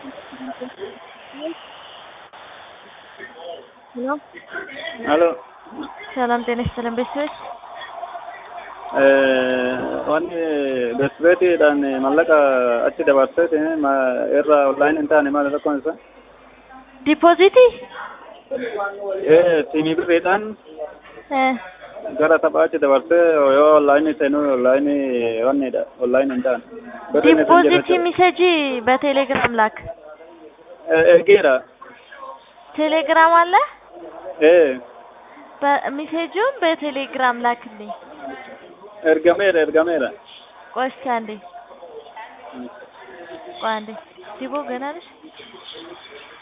Hello? Aló. Salam ጤና ይስጥልን ቤተሰቦች። Wanni besbeetiidhaan mallaqa achi dabarsee irra online hin taane maal rakkoon isaa? ዲፖዚቲ Siimii birriidhaan gara taphaa achi dabarsee yoo online seenuu online wannidha online hin taane. ዲፖዚቲ ሚሴጅ በቴሌግራም ላክ። Ergeera. ቴሌግራም አለ? በሚሴጁን በቴሌግራም ላክልኝ። Ergameera. ቆይ እስኪ አንዴ። ቆይ አንዴ። ሲቦ ገና ነሽ?